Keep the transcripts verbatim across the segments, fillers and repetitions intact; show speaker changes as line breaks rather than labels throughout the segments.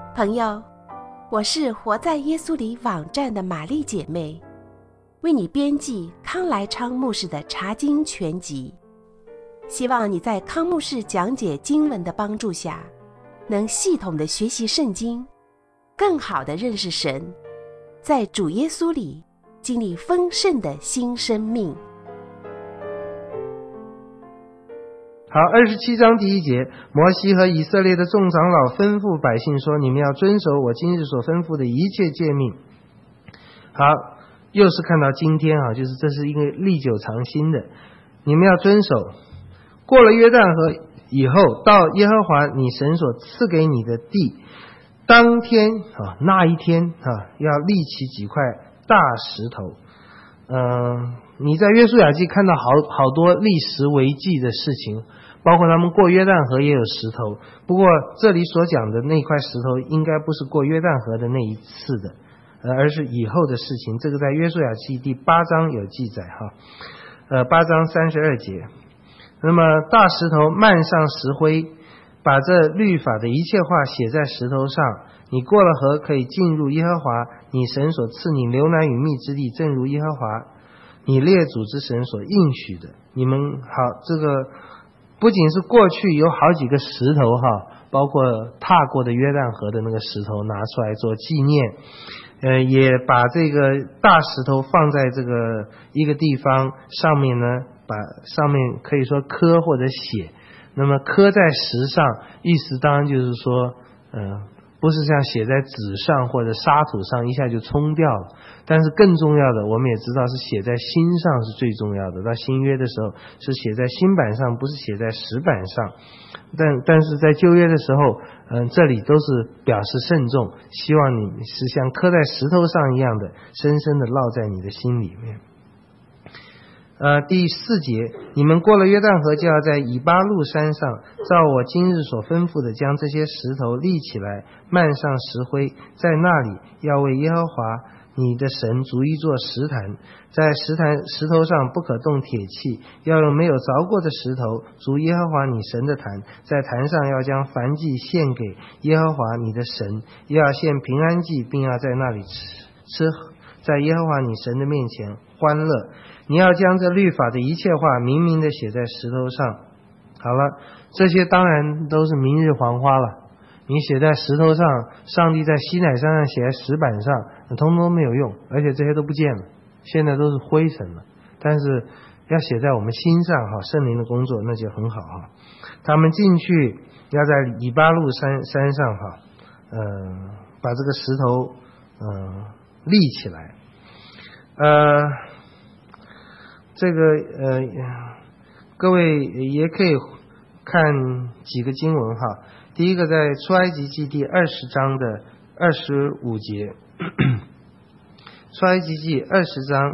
朋友，我是活在耶稣里网站的玛丽姐妹，为你编辑康来昌牧师的查经全集，希望你在康牧师讲解经文的帮助下，能系统的学习圣经，更好的认识神，在主耶稣里经历丰盛的新生命。
好，二十七章第一节，摩西和以色列的众长老吩咐百姓说，你们要遵守我今日所吩咐的一切诫命。好，又是看到今天啊，就是这是一个历久常新的，你们要遵守。过了约旦河以后，到耶和华你神所赐给你的地，当天啊，那一天啊，要立起几块大石头。嗯、呃，你在约书亚记看到好好多立石为记的事情，包括他们过约旦河也有石头。不过这里所讲的那块石头应该不是过约旦河的那一次的，呃，而是以后的事情。这个在约书亚记第八章有记载哈，呃，八章三十二节。那么大石头漫上石灰，把这律法的一切话写在石头上。你过了河，可以进入耶和华你神所赐你流奶与蜜之地，正如耶和华你列祖之神所应许的。你们好，这个不仅是过去有好几个石头哈，包括踏过的约旦河的那个石头拿出来做纪念，呃，也把这个大石头放在这个一个地方上面呢，把上面可以说刻或者写。那么刻在石上，意思当然就是说，呃，不是像写在纸上或者沙土上一下就冲掉了，但是更重要的，我们也知道是写在心上是最重要的。到新约的时候是写在心板上，不是写在石板上。但但是在旧约的时候，嗯、呃，这里都是表示慎重，希望你是像刻在石头上一样的，深深的烙在你的心里面。呃，第四节，你们过了约旦河，就要在以巴路山上，照我今日所吩咐的，将这些石头立起来，漫上石灰，在那里要为耶和华你的神筑一座石坛，在石坛石头上不可动铁器，要用没有凿过的石头筑耶和华你神的坛，在坛上要将燔祭献给耶和华你的神，要献平安祭，并要在那里吃吃，在耶和华你神的面前欢乐。你要将这律法的一切话明明的写在石头上。好了，这些当然都是明日黄花了。你写在石头上，上帝在西乃山上写在石板上，通通没有用，而且这些都不见了，现在都是灰尘了。但是要写在我们心上哈，圣灵的工作那就很好哈。他们进去要在以巴路山山上哈，呃，把这个石头呃立起来，呃。这个呃，各位也可以看几个经文哈。第一个在出埃及记第二十章的二十五节，出埃及记二十章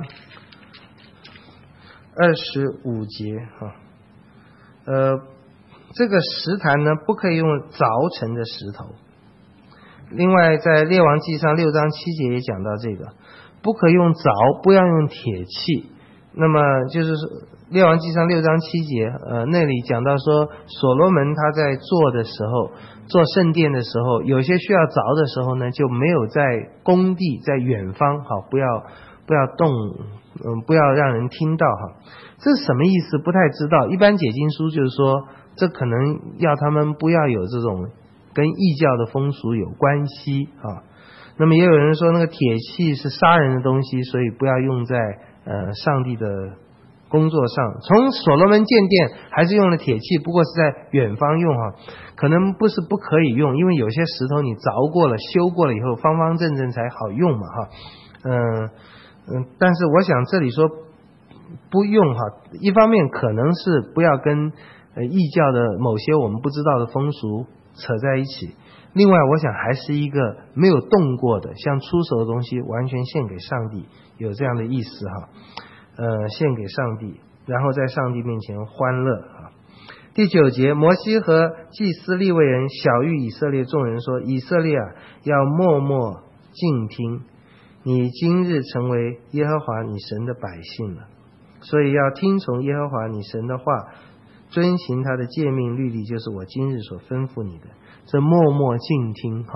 二十五节哈。呃，这个石坛呢不可以用凿成的石头。另外在列王记上六章七节也讲到这个，不可用凿，不要用铁器。那么就是列王记上六章七节，呃，那里讲到说，所罗门他在做的时候，做圣殿的时候，有些需要凿的时候呢，就没有在工地，在远方，好，不要不要动，嗯，不要让人听到哈。这是什么意思？不太知道。一般解经书就是说，这可能要他们不要有这种跟异教的风俗有关系啊。那么也有人说，那个铁器是杀人的东西，所以不要用在呃，上帝的工作上。从所罗门建殿还是用了铁器，不过是在远方用哈，可能不是不可以用，因为有些石头你凿过了、修过了以后，方方正正才好用嘛哈。嗯嗯，但是我想这里说不用哈，一方面可能是不要跟呃异教的某些我们不知道的风俗扯在一起。另外我想还是一个没有动过的像出手的东西完全献给上帝，有这样的意思哈，呃，献给上帝，然后在上帝面前欢乐啊。第九节，摩西和祭司利未人晓谕以色列众人说，以色列啊，要默默静听，你今日成为耶和华你神的百姓了，所以要听从耶和华你神的话，遵行他的诫命律例，就是我今日所吩咐你的。这默默静听哈，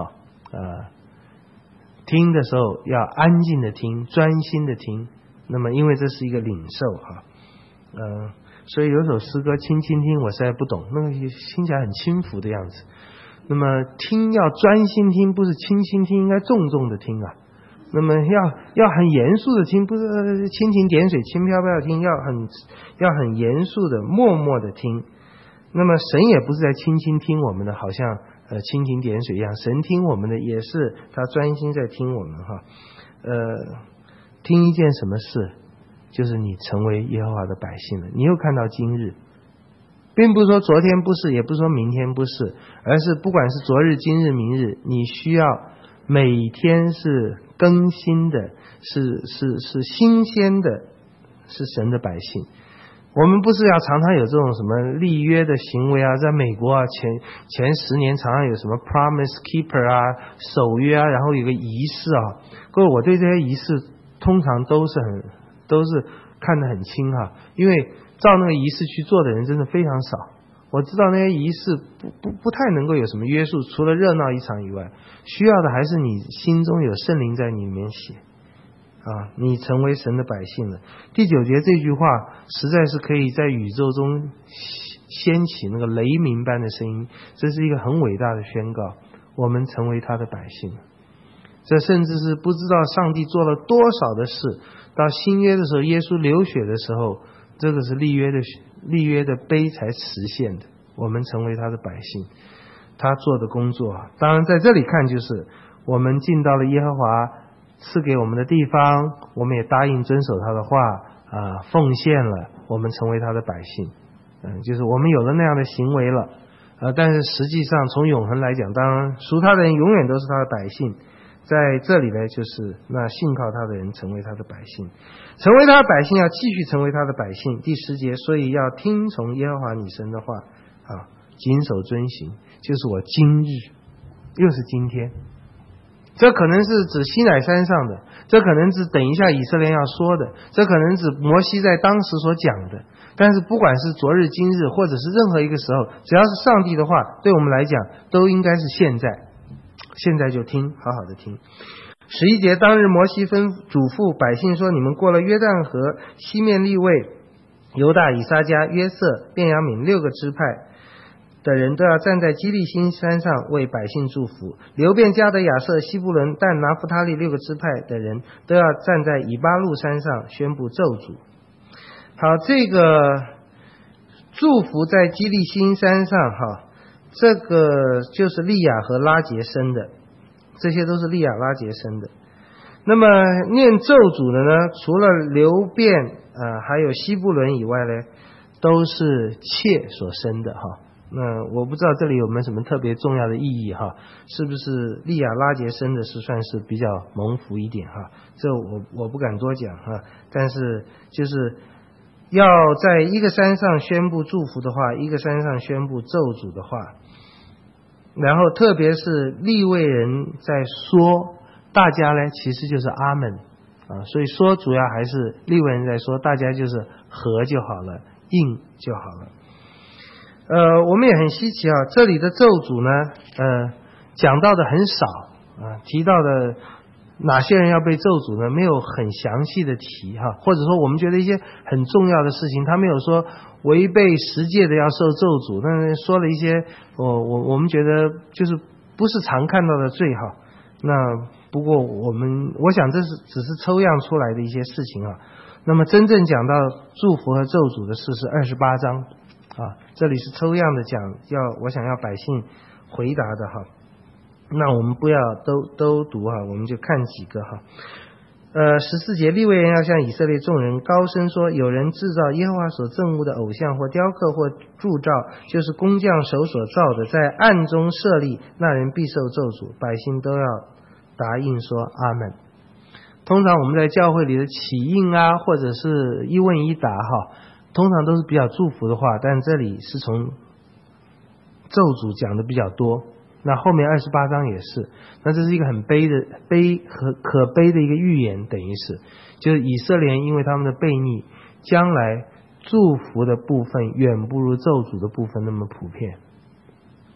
呃，听的时候要安静的听，专心的听。那么因为这是一个领受哈，呃，所以有首诗歌轻轻听，我实在不懂，那个听起来很轻浮的样子。那么听要专心听，不是轻轻听，应该重重的听啊。那么要要很严肃的听，不是蜻蜓点水轻飘飘的听，要很要很严肃的默默的听。那么神也不是在轻轻听我们的，好像呃蜻蜓点水一样，神听我们的也是他专心在听我们哈。呃，听一件什么事，就是你成为耶和华的百姓了。你又看到今日，并不是说昨天不是，也不是说明天不是，而是不管是昨日、今日、明日，你需要每天是更新的，是是是新鲜的，是神的百姓。我们不是要常常有这种什么立约的行为啊，在美国啊，前前十年常常有什么 promise keeper 啊，守约啊，然后有个仪式啊。各位，我对这些仪式通常都是很都是看得很轻哈、啊，因为照那个仪式去做的人真的非常少。我知道那些仪式不不不太能够有什么约束，除了热闹一场以外，需要的还是你心中有圣灵在你里面写啊，你成为神的百姓了。第九节这句话实在是可以在宇宙中掀起那个雷鸣般的声音，这是一个很伟大的宣告，我们成为他的百姓了。这甚至是不知道上帝做了多少的事，到新约的时候，耶稣流血的时候，这个是立约的立约的碑才实现的，我们成为他的百姓，他做的工作，当然在这里看就是我们进到了耶和华赐给我们的地方，我们也答应遵守他的话啊、呃，奉献了，我们成为他的百姓，嗯，就是我们有了那样的行为了，呃，但是实际上从永恒来讲，当然属他的人永远都是他的百姓。在这里呢，就是那信靠他的人成为他的百姓，成为他的百姓要继续成为他的百姓。第十节，所以要听从耶和华你神的话啊，谨守遵行，就是我今日，又是今天。这可能是指西乃山上的，这可能指等一下以色列要说的，这可能指摩西在当时所讲的。但是不管是昨日、今日，或者是任何一个时候，只要是上帝的话，对我们来讲都应该是现在。现在就听，好好的听。十一节，当日摩西吩嘱咐百姓说，你们过了约旦河西面利未、犹大、以撒迦、约瑟、便雅悯六个支派的人都要站在基利心山上为百姓祝福，流便、迦得、亚瑟、西布伦、但、拿弗他利六个支派的人都要站在以巴路山上宣布咒诅。好，这个祝福在基利心山上哈，这个就是利亚和拉结生的，这些都是利亚拉结生的。那么念咒诅的呢，除了流便呃还有西布伦以外呢，都是妾所生的哈。那我不知道这里有没有什么特别重要的意义哈，是不是利亚拉结生的是算是比较蒙福一点哈，这我我不敢多讲哈，但是就是要在一个山上宣布祝福的话，一个山上宣布咒诅的话，然后特别是利未人在说，大家呢其实就是阿们啊，所以说主要还是利未人在说，大家就是和就好了，应就好了。呃，我们也很稀奇啊，这里的咒诅呢，呃，讲到的很少啊，提到的哪些人要被咒诅呢？没有很详细的提哈，或者说我们觉得一些很重要的事情，他没有说违背十诫的要受咒诅，但是说了一些我我我们觉得就是不是常看到的罪哈。那不过我们我想这是只是抽样出来的一些事情啊。那么真正讲到祝福和咒诅的事是二十八章啊，这里是抽样的讲，要我想要百姓回答的哈。那我们不要都都读哈，我们就看几个哈。呃，十四节，利未人要向以色列众人高声说，有人制造耶和华所憎恶的偶像，或雕刻，或铸造，就是工匠手所造的，在暗中设立，那人必受咒诅。百姓都要答应说阿们。通常我们在教会里的起应啊，或者是一问一答哈，通常都是比较祝福的话，但这里是从咒诅讲的比较多。那后面二十八章也是，那这是一个很悲的悲和可悲的一个预言，等于是就是以色列因为他们的悖逆，将来祝福的部分远不如咒诅的部分那么普遍。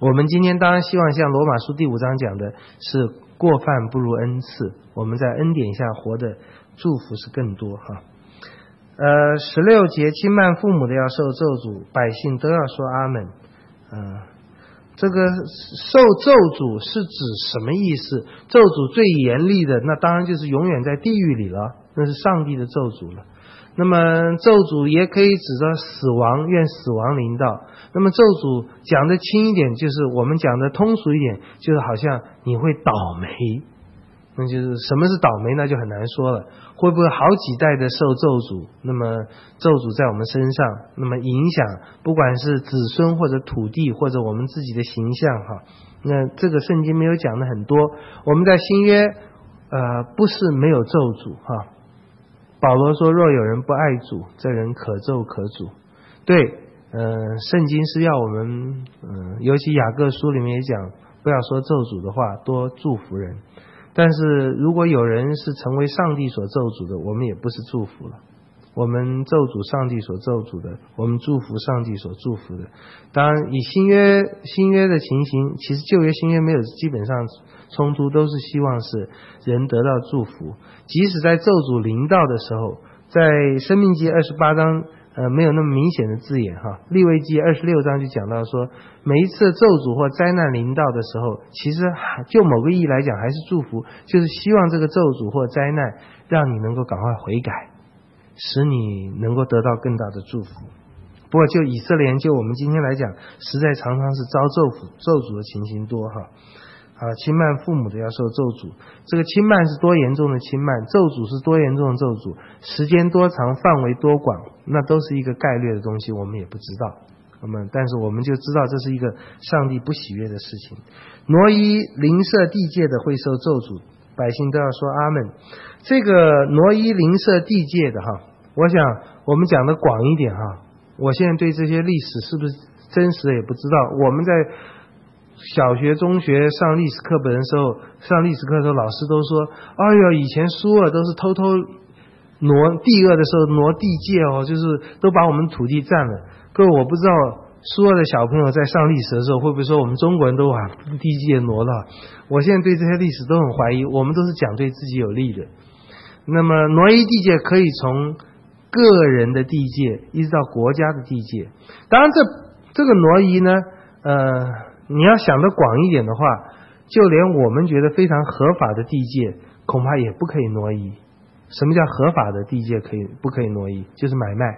我们今天当然希望像罗马书第五章讲的是过犯不如恩赐，我们在恩典下活的祝福是更多哈。呃，十六节，轻慢父母的要受咒诅，百姓都要说阿们。嗯、呃，这个受咒诅是指什么意思？咒诅最严厉的，那当然就是永远在地狱里了，那是上帝的咒诅了。那么咒诅也可以指着死亡，愿死亡临到。那么咒诅讲的轻一点，就是我们讲的通俗一点，就是好像你会倒霉。那就是什么是倒霉，那就很难说了。会不会好几代的受咒诅，那么咒诅在我们身上，那么影响不管是子孙或者土地或者我们自己的形象哈。那这个圣经没有讲的很多。我们在新约呃不是没有咒诅哈。保罗说，若有人不爱主，这人可咒可诅。对，呃圣经是要我们呃尤其雅各书里面也讲，不要说咒诅的话，多祝福人。但是如果有人是成为上帝所咒诅的，我们也不是祝福了。我们咒诅上帝所咒诅的，我们祝福上帝所祝福的。当然以新约新约的情形，其实旧约新约没有基本上冲突，都是希望是人得到祝福。即使在咒诅临到的时候，在申命记二十八章呃，没有那么明显的字眼哈。利未记二十六章就讲到说，每一次咒诅或灾难临到的时候，其实就某个意义来讲还是祝福，就是希望这个咒诅或灾难让你能够赶快悔改，使你能够得到更大的祝福。不过就以色列人，就我们今天来讲，实在常常是遭咒诅咒诅的情形多哈。啊，轻慢父母的要受咒诅，这个轻慢是多严重的轻慢，咒诅是多严重的咒诅，时间多长，范围多广，那都是一个概略的东西，我们也不知道。那么，但是我们就知道这是一个上帝不喜悦的事情。挪移邻舍地界的会受咒诅，百姓都要说阿们。这个挪移邻舍地界的哈，我想我们讲的广一点哈，我现在对这些历史是不是真实的也不知道。我们在小学中学上历史课本的时候，上历史课的时候老师都说，哎呦以前苏俄都是偷偷挪地恶的时候挪地界哦，就是都把我们土地占了。各位，我不知道苏俄的小朋友在上历史的时候会不会说我们中国人都把地界挪了。我现在对这些历史都很怀疑，我们都是讲对自己有利的。那么挪移地界可以从个人的地界一直到国家的地界，当然这这个挪移呢呃你要想得广一点的话，就连我们觉得非常合法的地界恐怕也不可以挪移。什么叫合法的地界可以不可以挪移？就是买卖。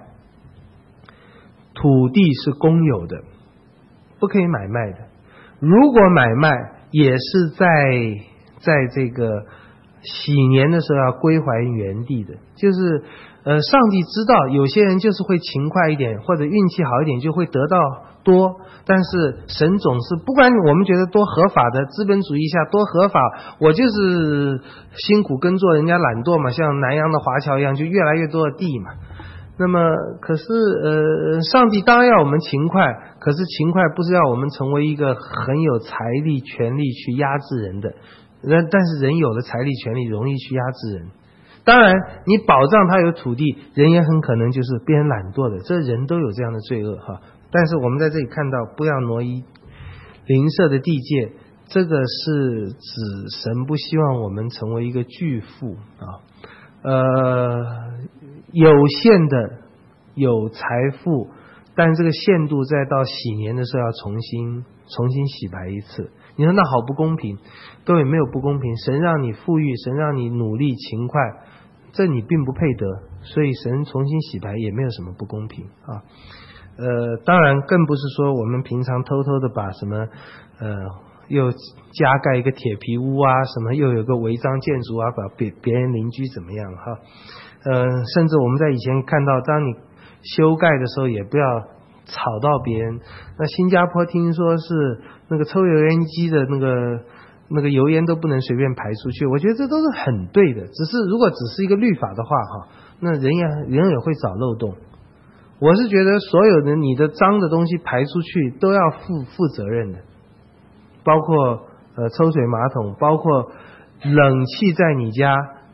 土地是公有的，不可以买卖的。如果买卖，也是在在这个喜年的时候要归还原地的。就是呃，上帝知道有些人就是会勤快一点，或者运气好一点，就会得到多。但是神总是不管我们觉得多合法的，资本主义下多合法，我就是辛苦耕作，人家懒惰嘛，像南洋的华侨一样，就越来越多的地嘛。那么可是呃，上帝当然要我们勤快，可是勤快不是要我们成为一个很有财力权力去压制人的人，但是人有了财力权力容易去压制人。当然你保障他有土地，人也很可能就是变懒惰的，这人都有这样的罪恶哈。但是我们在这里看到，不要挪移邻舍的地界，这个是指神不希望我们成为一个巨富啊。呃，有限的有财富，但这个限度再到喜年的时候要重新重新洗白一次。你说那好不公平，都也没有不公平。神让你富裕，神让你努力勤快，这你并不配得，所以神重新洗白也没有什么不公平啊。呃，当然更不是说我们平常偷偷的把什么呃又加盖一个铁皮屋啊，什么又有个违章建筑啊，把别别人邻居怎么样哈。呃，甚至我们在以前看到，当你修盖的时候也不要吵到别人。那新加坡听说是那个抽油烟机的那个那个油烟都不能随便排出去，我觉得这都是很对的。只是如果只是一个律法的话哈，那人也人也会找漏洞。我是觉得所有的你的脏的东西排出去都要负负责任的，包括呃抽水马桶，包括冷气在你家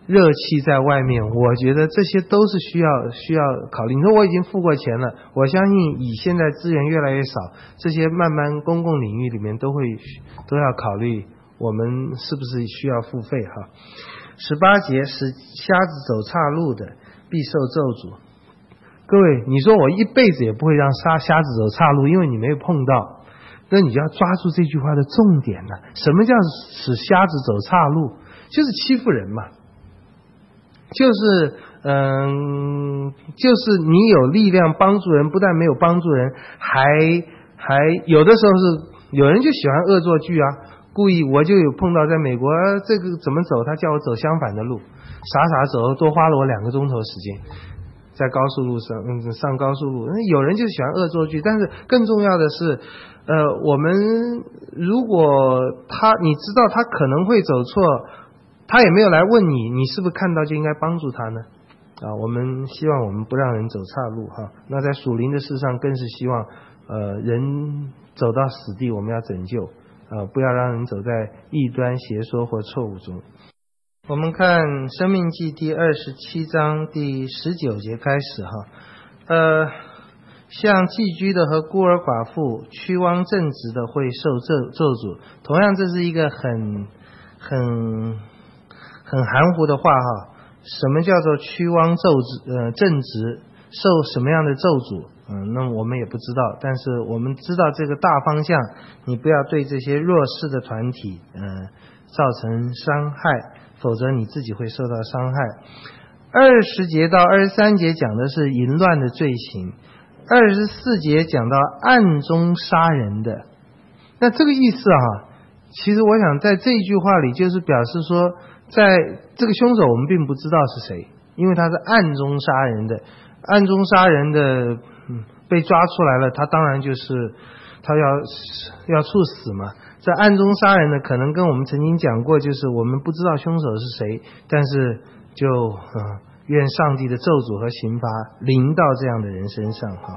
热气在外面，我觉得这些都是需要需要考虑。你说我已经付过钱了，我相信以现在资源越来越少，这些慢慢公共领域里面都会都要考虑我们是不是需要付费哈。十八节，使瞎子走岔路的必受咒诅。各位，你说我一辈子也不会让瞎瞎子走岔路，因为你没有碰到，那你就要抓住这句话的重点了。什么叫使瞎子走岔路？就是欺负人嘛，就是嗯，就是你有力量帮助人，不但没有帮助人，还还有的时候是有人就喜欢恶作剧啊，故意。我就有碰到在美国，这个怎么走，他叫我走相反的路，傻傻走，多花了我两个钟头时间。在高速路上，嗯，上高速路，有人就喜欢恶作剧，但是更重要的是，呃，我们如果他你知道他可能会走错，他也没有来问你，你是不是看到就应该帮助他呢？啊，我们希望我们不让人走岔路哈。那在属灵的事上，更是希望，呃，人走到死地，我们要拯救，啊，不要让人走在异端邪说或错误中。我们看《申命记》第二十七章第十九节开始哈，呃，像寄居的和孤儿寡妇、屈枉正直的会受咒咒诅。同样，这是一个很很很含糊的话哈。什么叫做屈枉咒直呃正直？受什么样的咒诅？嗯，那我们也不知道，但是我们知道这个大方向，你不要对这些弱势的团体，嗯、呃，造成伤害。否则你自己会受到伤害。二十节到二十三节讲的是淫乱的罪行，二十四节讲到暗中杀人的。那这个意思啊，其实我想在这一句话里就是表示说，在这个凶手我们并不知道是谁，因为他是暗中杀人的。暗中杀人的、嗯、被抓出来了，他当然就是他要要处死嘛。在暗中杀人的可能跟我们曾经讲过，就是我们不知道凶手是谁，但是就、呃、愿上帝的咒诅和刑罚临到这样的人身上哈。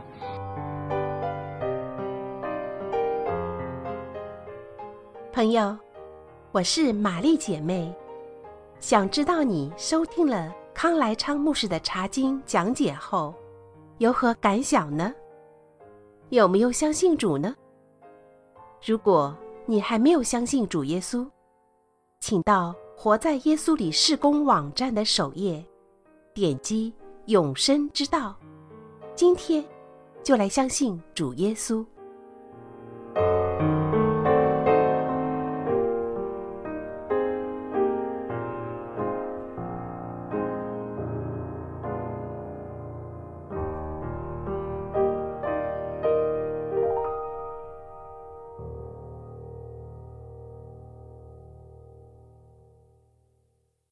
朋友，我是玛丽姐妹，想知道你收听了康来昌牧师的查经讲解后有何感想呢？有没有相信主呢？如果你还没有相信主耶稣，请到活在耶稣里事工网站的首页，点击永生之道，今天就来相信主耶稣。